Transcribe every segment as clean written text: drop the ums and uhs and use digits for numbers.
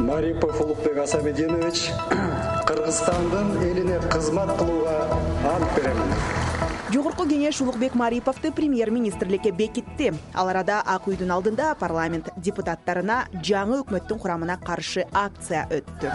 Марипов Улукбек Асабединович Кыргызстандын элине кызмат кылууга ант беремин. Жогорку кеңеш Улукбек Мариповду премьер-министрликке бекитти. Ал арада Ак үйдүн алдында парламент депутаттарына жаңы өкмөттүн курамына каршы акция өттү.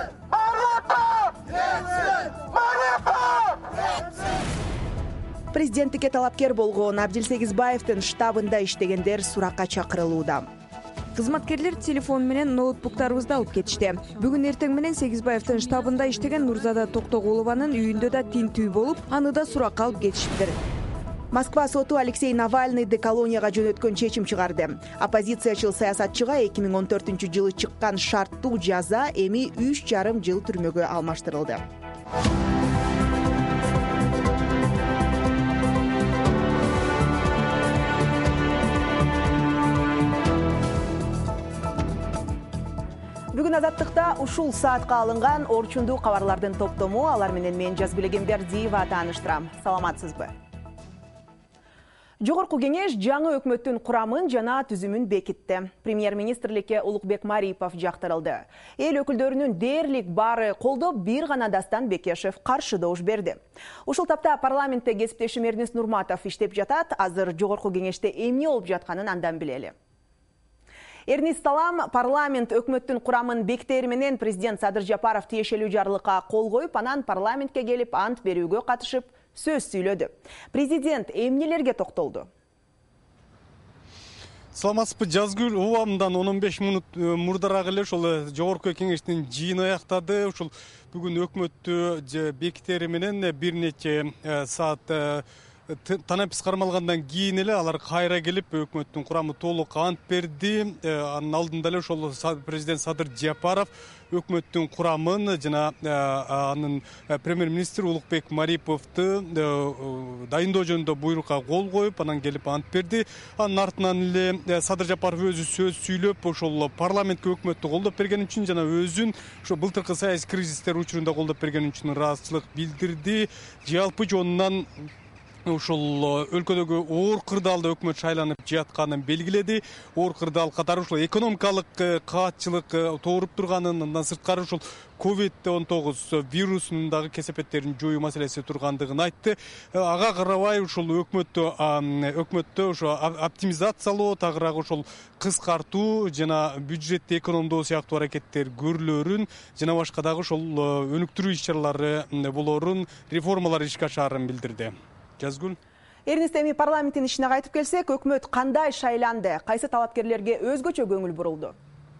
Президенттикке талапкер болгон Абдил Сегизбаевдин штабында иштегендер суракка чакырылууда. Кызматкерлер телефон менен ноутбуктарыбызды алып кетишти. Бүгүн эртең менен Сегизбаевдин штабында иштеген Нурзада Токтогулованын үйүндө да тинтүү болуп, аны да суракка алып кетишиптир. Москва соту Алексей Навальныйды колонияга жөнөткөн чечим чыгарды. Оппозициячыл саясатчыга 2014-жылы чыккан шарттуу жаза эми 3,5 жыл түрмөгө алмаштырылды. Бүгүн Азаттыкта ушул саатка алынган орчундуу кабарлардын топтому, алар менен мен Жазгүл Эгембердиева тааныштырам. Саламатсызбы? Жогорку кеңеш жаңы өкмөттүн курамын жана түзүмүн бекитти. Премьер-министрликке Улукбек Марипов жактырылды. Эл өкүлдөрүнүн дээрлик баары колдоп, бир гана Дастан Бекешев каршы добуш берди. Ушул тапта парламентте кесиптешим Эрнест Нурматов иштеп жатат. Азыр жогорку кеңеште эмне болуп жатканын андан билели. Эрнест, салам. Парламент өкмөттүн курамын бекитери менен президент Садыр Жапаров тиешелүү жарлыкка кол коюп, анан парламентке келип ант берүүгө катышып сөз сүйлөдү. Президент эмнелерге токтолду? Саламатсызбы, Жазгүл. Мындан 15 мүнөт мурдараак эле ошол жогорку кеңештин жыйыны аяктады. Ушул бүгүн өкмөттү бекитери менен бир нече саат танапис кармалгандан кийин эле алар кайра келип өкмөттүн курамы толук ант берди. Анын алдында эле ошол президент Садыр Жапаров өкмөттүн курамын жана анын премьер-министр Улукбек Мариповду дайындоо жөнүндө буйрукка кол коюп, анан келип ант берди. Анын артынан эле Садыр Жапаров өзү сөз сүйлөп, ошол парламентке өкмөттү колдоп бергени үчүн жана өзүн ошо былтыркы саясий кризистер учурунда колдоп бергени үчүн ыраазычылык билдирди. Жалпы жонунан ушул өлкөдөгү оор кырдаалда өкмөт шайланып жатканын белгиледи. Оор кырдаал катары ушул экономикалык каатчылык тууруп турганын, андан сырткары ушул COVID-19 вирусунун дагы кесепеттерин жоюу маселеси тургандыгын айтты. Ага карабай ушул өкмөттө ошо оптимизациялоо, тагыраак ошол кыскартуу жана бюджетти экономдоо сыяктуу аракеттер көрүлөрүн жана башка дагы ошол өнүктүрүү иш-чаралары болорун, реформалар ишке ашаарын билдирди. Жазгүл. Эрнест, эми парламенттин ишине кайтып келсек, өкмөт кандай шайланды? Кайсы талапкерлерге өзгөчө көңүл бурулду?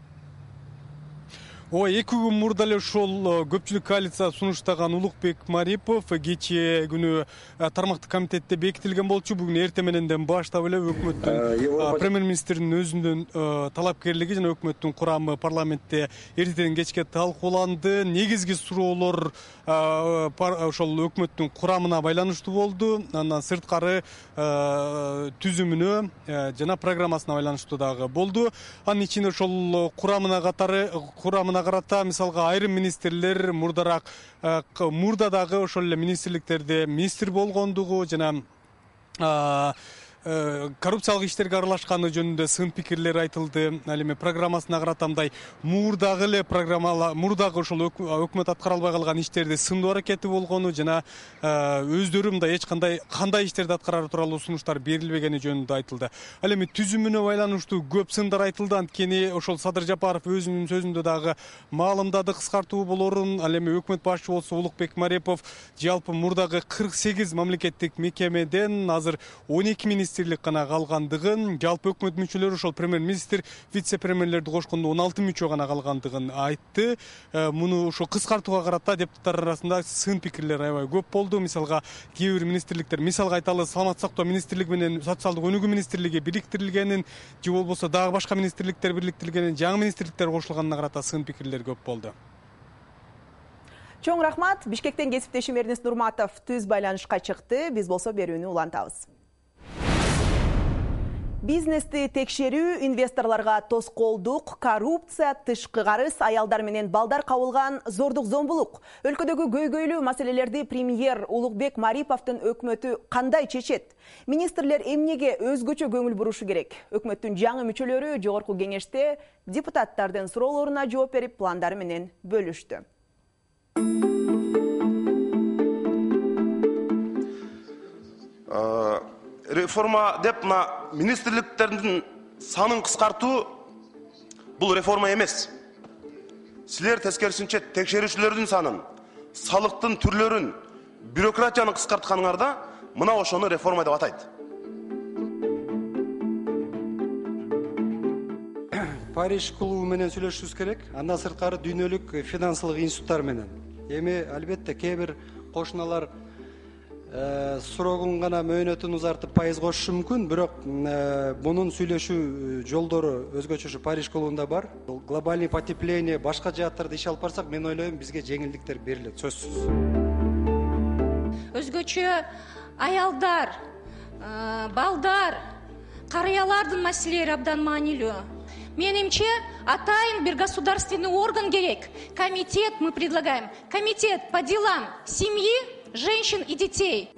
2 күн мурда эле ошол көпчүлүк коалиция сунуштаган Улукбек Марипов кечээ күнү тармактык комитетте бекитилген болчу. Бүгүн эртең мененден баштап эле өкмөттүн премьер-министрдин өзүнүн талапкерлиги жана өкмөттүн курамы парламентте эртеден кечке талкууланды. Негизги суроолор ошол өкмөттүн курамына байланыштуу болду. Андан сырткары түзүмүнө жана программасына байланыштуу дагы болду. Анын ичинде ошол курамына карата мисалга айрым министрлер мурда дагы ошол эле министрликтерде министр болгондугу жана коррупциялык иштерге аралашканы жөнүндө сын пикирлер айтылды. Ал эми программасына каратамдай мурдагы ошол өкмөт аткара албай калган иштерди сындоо аракети болгону жана өздөрү мындай эч кандай иштерди аткарары тууралуу сунуштар берилбегени жөнүндө айтылды. Ал эми түзүмүнө байланыштуу көп сындар айтылды. Анткени ошол Садыр Жапаров өзүнүн сөзүндө дагы маалымдады кыскартуу болорун. Ал эми өкмөт башчы болсо Улукбек Марипов жалпы мурдагы 48 мамлекеттик мекемеден азыр 12 министрлик гана калгандыгын, жалпы өкмөт мүчөлөрү ошол премьер-министр, вице-премьерлерди кошкондо 16 мүчө гана калгандыгын айтты. Муну ошо кыскартууга карата депутаттар арасында сын пикирлер аябай көп болду. Мисалга кээ бир министрликтер, мисалга айталы, саламаттык сактоо министрлиги менен социалдык өнүгүү министрлиги бириктирилгенин, же болбосо дагы башка министрликтер бириктирилгенин, жаңы министрликтер кошулганына карата сын пикирлер көп болду. Чоң рахмат. Бишкектен кесиптешим Эрнест Нурматов түз байланышка чыкты. Биз болсо берүүнү улантабыз. Бизнести текшерүү, инвесторларга тоскоолдук, коррупция, тышкы карыз, аялдар менен балдар кабылган зордук зомбулук. Өлкөдөгү көйгөйлүү маселелерди премьер Улукбек Мариповдун өкмөтү кандай чечет? Министрлер эмнеге өзгөчө көңүл бурушу керек? Өкмөттүн жаңы мүчөлөрү жогорку кеңеште депутаттардын суроолоруна жооп берип, пландары менен бөлүштү. Реформа деп министрликтердин санын кыскартуу бул реформа эмес. Силер тескерисинче текшерүүчүлөрдүн санын, салыктын түрлөрүн, бюрократияны кыскартканыңарда мына ошону реформа деп атайт. Париж клубу менен сүйлөшүбүз керек. Андан сырткары дүйнөлүк финансылык институттар менен. Эми албетте кээ бир кошуналар срогун гана мөөнөтүн узартып пайыз кошушу мүмкүн, бирок бунун сүйлөшүү жолдору өзгөчө Париж клубунда бар. Глобальный потепление, башка жааттарда иш алып барсак, мен ойлойм бизге жеңилдиктер берилет, сөзсүз. Өзгөчө аялдар, балдар, карыялардын маселелери абдан маанилүү. Менимче, атайын бир государственный орган керек. Комитет мы предлагаем. Комитет по делам семьи, женщин и детей.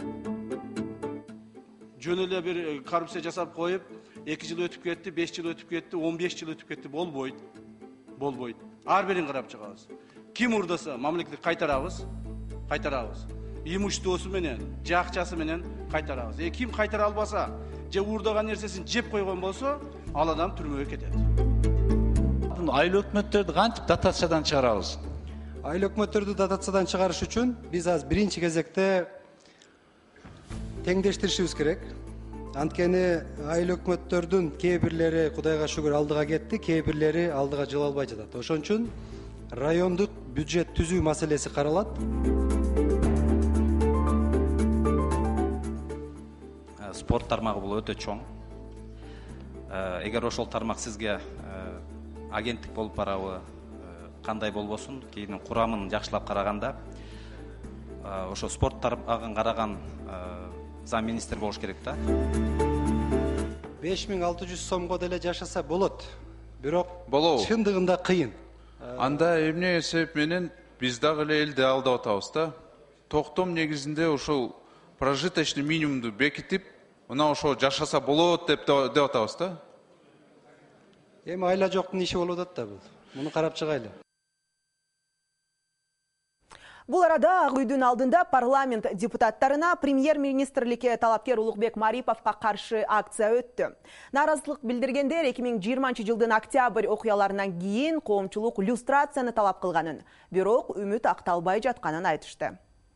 Жөн эле бир коррупция жасап коюп, 2 жыл өтүп кетти, 5 жыл өтүп кетти, 15 жыл өтүп кетти, болбойт. Болбойт. Ар бирин карап чыгабыз. Ким урдаса, мамлекетке кайтарабыз. Имуществосу менен, же акчасы менен кайтарабыз. Ким кайтара албаса, же урдаган нерсесин жеп койгон болсо, ал адам түрмөгө кетет. Айыл өкмөттөрдү кантип дотациядан чыгарабыз? Айыл өкмөттөрдү дотациядан чыгарыш үчүн биз азыр биринчи кезекте теңдештиришибиз керек. Анткени айыл өкмөттөрдүн кээ бирлери Кудайга шүгүр алдыга кетти, кээ бирлери алдыга жыла албай жатат. Ошон үчүн райондук бюджет түзүү маселеси каралат. Спорт тармагы бул өтө чоң. Эгер ошол тармак сизге агенттик болуп барабы, кандай болбосун, кийин курамын жакшылап караганда, ошо спорт тармагын караган зам министр болуш керек да. 5600 сомго деле жашаса болот. Бирок чындыгында кыйын. Анда эмне себеп менен биз дагы эле элди алдап атабыз да. Токтом негизинде ошол прожиточный минимумду бекитип, мына ошо жашаса болот деп атабыз да. Эми айла жоктун иши болуп атат да бул. Муну карап чыгайлы. Бул арада Ак үйдүн алдында парламент депутаттарына премьер-министрликке талапкер Улукбек Мариповго каршы акция өттү. Нааразычылык билдиргендер 2020 жылдын октябрь окуяларынан кийин коомчулук люстрацияны талап кылганын, бирок үмүт акталбай жатканын айтышты.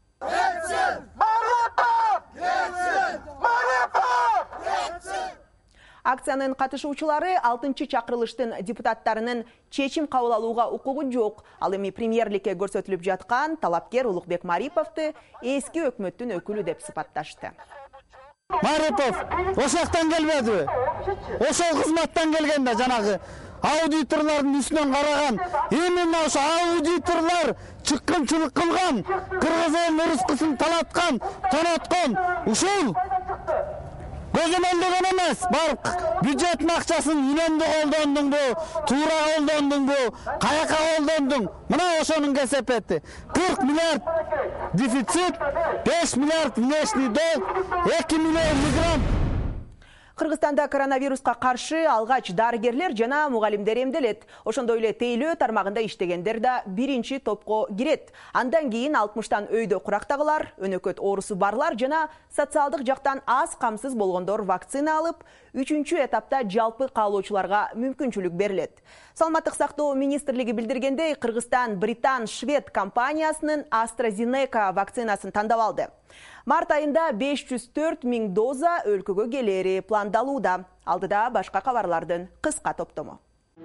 Акциянын катышуучулары 6-чы чакырылыштын депутаттарынын чечим кабыл алууга укугу жок. Ал эми премьерликке көрсөтүлүп жаткан талапкер Улукбек Мариповду эски өкмөттүн өкүлү деп сыпатташты. Марипов ошоктон келбедиби? Ошол кызматтан келген да, жанагы аудиторлордун үстүнөн караган. Именно ошо аудиторлор чыккынчылык кылган, кыргыз элинин рызкысын талаткан, тоноткон. Ушул көзөмөлдөгөн эмес, барып бюджеттин акчасын үнөмдү колдондуңбу, туура колдондуңбу, каяка колдондуң? Мына ошонун кесепети. 40 миллиард дефицит, 5 миллиард внешний долг, 2 миллион мигрант. Кыргызстанда коронавируска каршы алгач дарыгерлер жана мугалимдер эмделет. Ошондой эле тейлөө тармагында иштегендер да биринчи топко кирет. Андан кийин 60тан өйдө курактагылар, өнөкөт оорусу барлар жана социалдык жактан аз камсыз болгондор вакцина алып, 3-чү этапта жалпы каалоочуларга мүмкүнчүлүк берилет. Саламаттык сактоо министрлиги билдиргендей, Кыргызстан Британ-Швед компаниясынын AstraZeneca вакцинасын тандап алды. Март айында 504 000 доза өлкөгө келери пландалууда. Алдыда башка кабарлардын кыска топтому.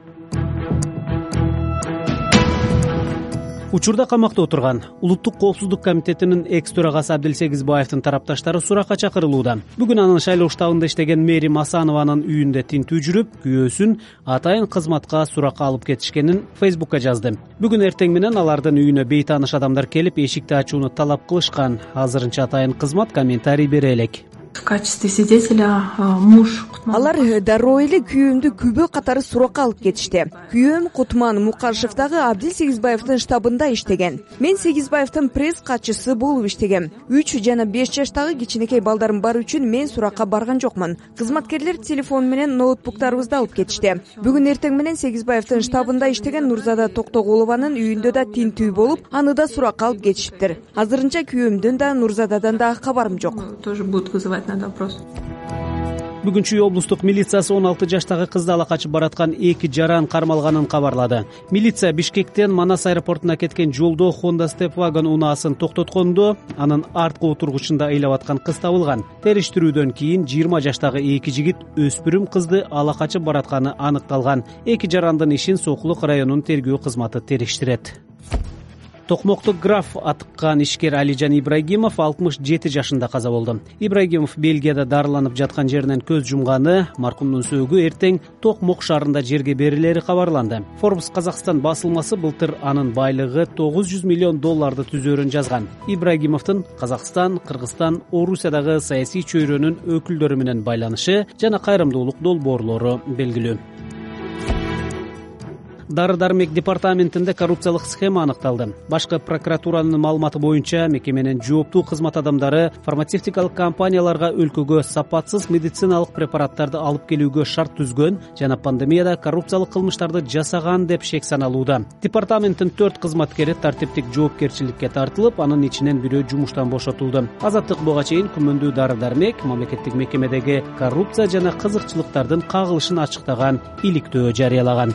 Учурда камакта отурган Улуттук коопсуздук комитетинин экс-төрагасы Абдилсегизбаевдин тарапташтары суракка чакырылууда. Бүгүн анын шайлоо штабында иштеген Мэри Масанованын үйүндө тинтүү жүрүп, күйөөсүн атайын кызматка суракка алып кетишкенин Фейсбукка жазды. Бүгүн эртең менен алардын үйүнө бейтааныш адамдар келип, эшикти ачууну талап кылышкан. Азырынча атайын кызмат комментарий бере элек. В качестве свидетеля муж Алар дароо эле күйөөмдү күбө катары суракка алып кетишти. Күйөөм Кутман Мукашев дагы Абдил Сегизбаевдин штабында иштеген. Мен Сегизбаевдин пресс катчысы болуп иштегем. 3 жана 5 жаштагы кичинекей балдарым бар үчүн мен суракка барган жокмун. Кызматкерлер телефон менен ноутбуктарыбызды алып кетишти. Бүгүн эртең менен Сегизбаевдин штабында иштеген Нурзада Токтогулованын үйүндө да тинтүү болуп, аны да суракка алып кетишиптир. Азырынча күйөөмдөн да Нурзададан да кабарым жок. Тоже будут вызывать на допрос. Бүгүн Чүй облустук милициясы 16 жаштагы кызды ала качып бараткан 2 жаран кармалганын кабарлады. Милиция Бишкектен Манас аэропортуна кеткен жолдо Honda Stepwagon унаасын токтоткондо анын арткы отургучунда ыйлап аткан кыз табылган. Териштирүүдөн кийин 20 жаштагы 2 жигит өспүрүм кызды ала качып баратканы аныкталган. 2 жарандын ишин Сокулук районунун тергөө кызматы териштирет. Токмокту граф атыккан ишкер Алижан Ибрагимов 67 жашында каза болду. Ибрагимов Бельгияда дарыланып жаткан жеринен көз жумганы, маркумдун сөөгү эртең Токмок шаарында жерге берилери кабарланды. Forbes Казакстан басылмасы былтыр анын байлыгы $900 миллион түзөрүн жазган. Ибрагимовдун Казакстан, Кыргызстан, Орусиядагы саясий чөйрөнүн өкүлдөрү менен байланышы жана кайрымдуулук долбоорлору белгилүү. Дары-дармек департаментинде коррупциялык схема аныкталды. Башкы прокуратуранын маалыматы боюнча мекеменин жооптуу кызмат адамдары фармацевтикалык компанияларга өлкөгө сапатсыз медициналык препараттарды алып келүүгө шарт түзгөн жана пандемияда коррупциялык кылмыштарды жасаган деп шек саналууда. Департаменттин 4 кызматкери тартиптик жоопкерчиликке тартылып, анын ичинен бирөө жумуштан бошотулду. Азаттык буга чейин күмөндүү дары-дармек мамлекеттик мекемедеги коррупция жана кызыкчылыктардын кагылышын ачыктаган иликтөө жарыялаган.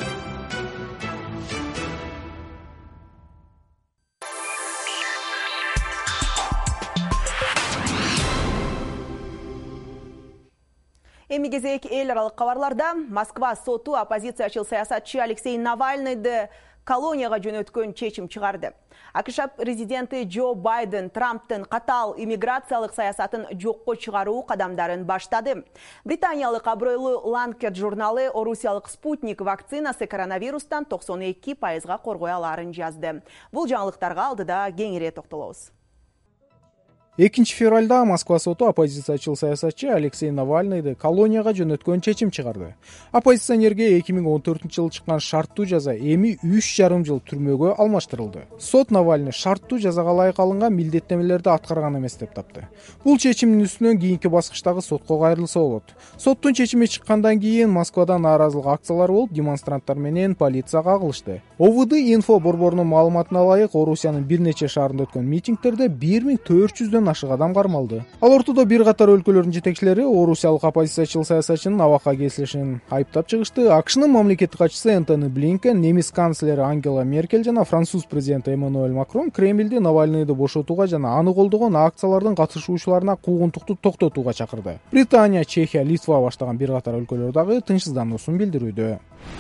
Эми кезек эл аралык кабарларда Москва соту оппозициячыл саясатчы Алексей Навальныйды колонияга жөнөткөн чечим чыгарды. АКШ президенти Джо Байден Трамптын катаал иммиграциялык саясатын жокко чыгаруу кадамдарын баштады. Британиялык абройлуу Lancet журналы орусиялык Спутник вакцинасы коронавирустан 92%га коргой аларын жазды. Бул жаңылыктарга алдыда кеңири токтолобуз. 2 февралда Москва соту оппозициячыл саясатчы Алексей Навальныйды колонияга жөнөткөн чечим чыгарды. Оппозиционерге 2014 жылы чыккан шарттуу жаза эми 3,5 жыл түрмөгө алмаштырылды. Сот Навальный шарттуу жазага ылайык алынган милдеттенмелерди аткарган эмес деп тапты. Бул чечимдин үстүнөн кийинки баскычтагы сотко кайрылса болот. Соттун чечими чыккандан кийин Москвада нааразылык акциялар болуп, демонстранттар менен полиция кагылышты. ОВД инфо борборунун маалыматына ылайык, Орусиянын бир нече шаарында өткөн митингтерде 1400 ашык адам кармалды. Ал ортодо бир катар өлкөлөрдүн жетекчилери орусиялык оппозициячыл саясатчынын абакка кесилишин айыптап чыгышты. АКШнын мамлекеттик катчысы Энтони Блинкен, немис канцлери Ангела Меркель жана француз президенти Эммануэль Макрон Кремльди Навальныйды бошотууга жана аны колдогон акциялардын катышуучуларына куугунтукту токтотууга чакырды. Британия, Чехия, Литва баштаган бир катар өлкөлөр дагы тынчсыздануусун билдирүүдө.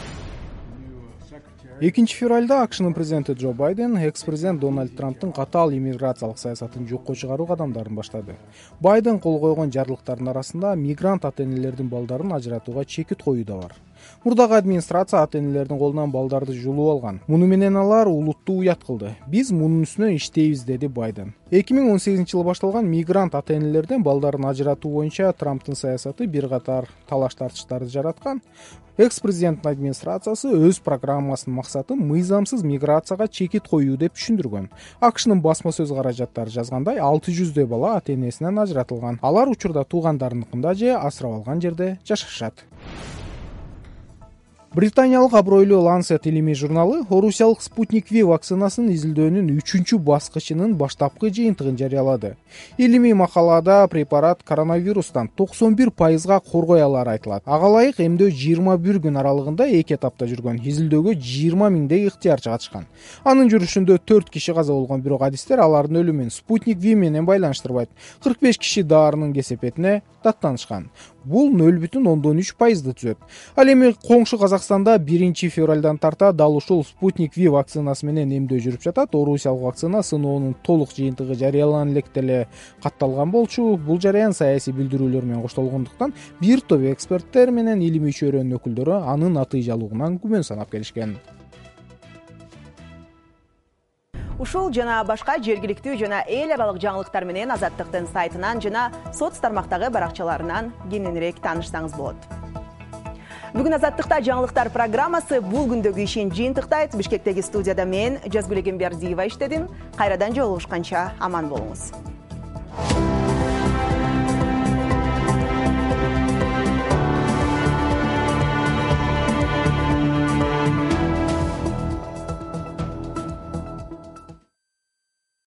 2 февралда АКШнын президенти Джо Байден экс-президент Дональд Трамптын катаал иммиграциялык саясатын жокко чыгаруу кадамдарын баштады. Байден кол койгон жарлыктардын арасында мигрант ата-энелердин балдарын ажыратууга чекит коюу да бар. Мурдагы администрация ата-энелердин колунан балдарды жулуп алган. Муну менен алар улутту уят кылды. Биз мунун үстүнөн иштейбиз, деди Байден. 2018-жылы башталган мигрант ата-энелерден балдарын ажыратуу боюнча Трамптын саясаты бир катар талаш тартыштарды жараткан. Экс-президенттин администрациясы өз программасынын максатын мыйзамсыз миграцияга чекит коюу деп түшүндүргөн. АКШнын басма сөз каражаттары жазгандай 600 бала ата-энесинен ажыратылган. Алар учурда туугандарыныкында же асырап алган жерде жашашат. Британиялык абройлуу Lancet илимий журналы орусиялык Спутник V вакцинасынын изилдөөнүн 3-чү баскычынын баштапкы жыйынтыгын жарыялады. Илимий макалада препарат коронавирустан 91%га коргой алары айтылат. Ага ылайык эмдөө 21 күн аралыгында 2 этапта жүргөн. Изилдөөгө 20 миңдей ыктыярчы катышкан. Анын жүрүшүндө 4 киши каза болгон, бирок адистер алардын өлүмүн Спутник V менен байланыштырбайт. 45 киши дарынын кесепетине даттанышкан. Бул 0,3%ды түзөт. Ал эми коңшу Казакстанда 1 февралдан тарта дал ушул Спутник V вакцинасы менен эмдөө жүрүп жатат. Орусиялык вакцина сыноонун толук жыйынтыгы жарыяланып элек деле катталган болчу. Бул жараян саясий билдирүүлөр менен коштолгондуктан бир топ эксперттер менен илимий чөйрөнүн өкүлдөрү анын натыйжалуугунан күмөн санап келишкен. Ушул жана башка жергиликтүү жана эл аралык жаңылыктар менен Азаттыктын сайтынан жана соц тармактагы баракчаларынан кененирээк таанышсаңыз болот. Бүгүн Азаттыкта жаңылыктар программасы бул күндөгү ишин жыйынтыктайт. Бишкектеги студияда мен Жазгүл Эгембердиева иштедим. Кайрадан жолугушканча аман болуңуз.